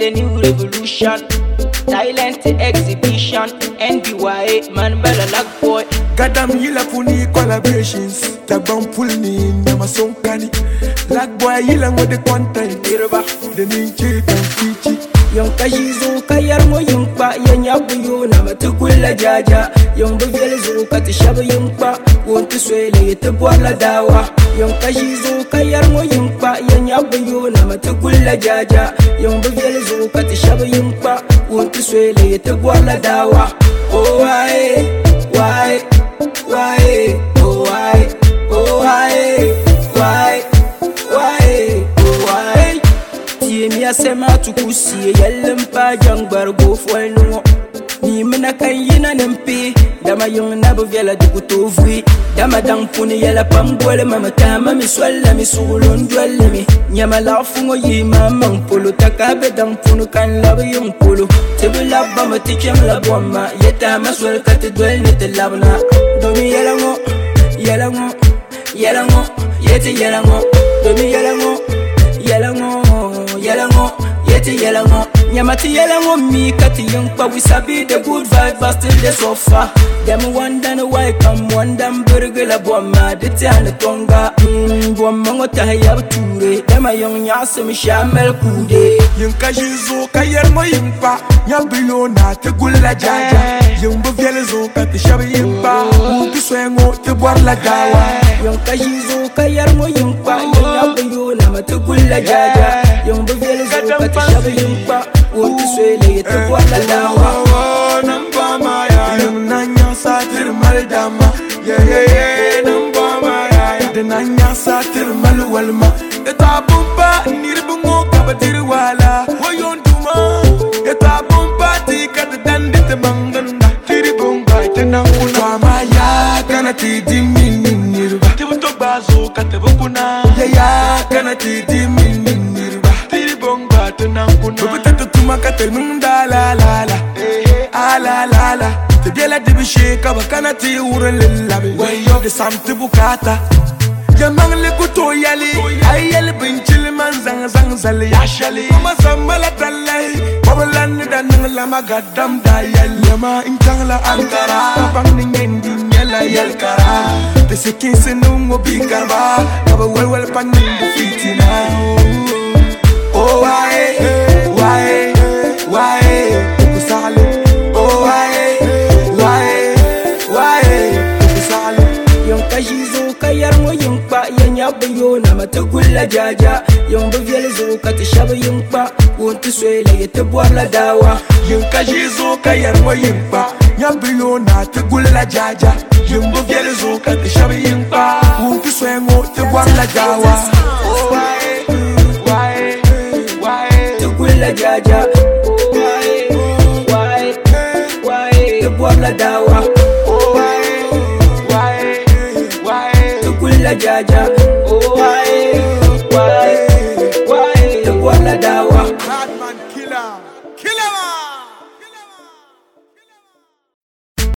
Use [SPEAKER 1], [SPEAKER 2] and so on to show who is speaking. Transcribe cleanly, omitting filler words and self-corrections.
[SPEAKER 1] the new revolution. Silent exhibition, NBY, man bella lag boy.
[SPEAKER 2] Gadam yila kuni collaborations. Tabam pulni nyama sonkani. Lag boy yila ngode content. The ninja kan fichi.
[SPEAKER 1] Yung kajizo kayar mo yung pa. Yan yabu yun na matukula jaja. Yung bavyel zo katishabu yung pa. Won't swele ito buwala dawa. Yung kajizo kayar mo yung pa. Yan yabu yun na matukula jaja. Yung bavyel zo katishabu yung pa. Won't swele ito buwala dawa. Oh why, why, why, oh why, oh why, why, why, oh why. Tiemi asema tukusie yelempa jangbar go folno. Ni mena kan yina nempe dama yung nabu vyala dukuto vwi dama dang puni yala pambole mama tama mi swalla mi sulun dwelle mi nyama la fungo yi mama polo takabe dang punu kan labu yung polo tebu labba ma tikem la bomma yeta maswal kat dwel ni te labna domi yala ngo yala ngo yala ngo yete yala ngo domi yala ngo yala ngo yala ngo yete yala ngo Nyamati yela mi kati young pa we sabi the good vibe but still the sofa. Them wonder why come wonder burger la bomma the tana tonga. Bomma ngota ya ture. Them a young nyasa mi shamel kude.
[SPEAKER 2] Yung kajizo kayar mo yung pa. Nyabilo na te gula jaja. Yung bavyel zo kati shabi yung pa. Muti swengo te buar la dawa.
[SPEAKER 1] Yung kajizo kayar mo yung pa. Yung nyabilo na mate gula jaja. Yung bavyel zo kati shabi yung pa. Won't swele ito buwala dawa.
[SPEAKER 2] Namba maya yung nanya sa tirmal dama. Yeah namba maya the nanya sa tirmal walma. Ito abumpa niribungo kabatirwala. Wayon duma ito abumpa tika dandit manganda. Tiribunga itanang una maya kana tidimin nirba. Tibutok bazo katabukuna. Yeah kana tidimin nirba. Tiribunga itanang una. Makatel munda la la la, la la la. Te biela de biche kaba kana ti uren lillabi. Way of the sam te bukata. Yamang le kuto yali, ayel binchil man zang zang zali yashali. Mama samala talai, babalan dan la magadam dayal. Yama intang la ankara, bang ningen dinyala yal kara. Te sekin senung mo bikarba, kaba wel panin bu fitina. Oh why, why? Why? Kusale. Oh why? Kusale.
[SPEAKER 1] Yung kajizo kayar mo yung pa. Yan yabu yun na matagula jaja. Yung bavyel zo katishabu yung pa. Won't swele ito buwala dawa.
[SPEAKER 2] Yung kajizo kayar mo yung pa. Yabu yun na tagula jaja. Yung bavyel zo katishabu yung pa. Won't swele ito buwala dawa. Oh why?
[SPEAKER 1] Tagula jaja. La dawa,
[SPEAKER 2] oh why,
[SPEAKER 1] tukula jaja, oh why, the la dawa.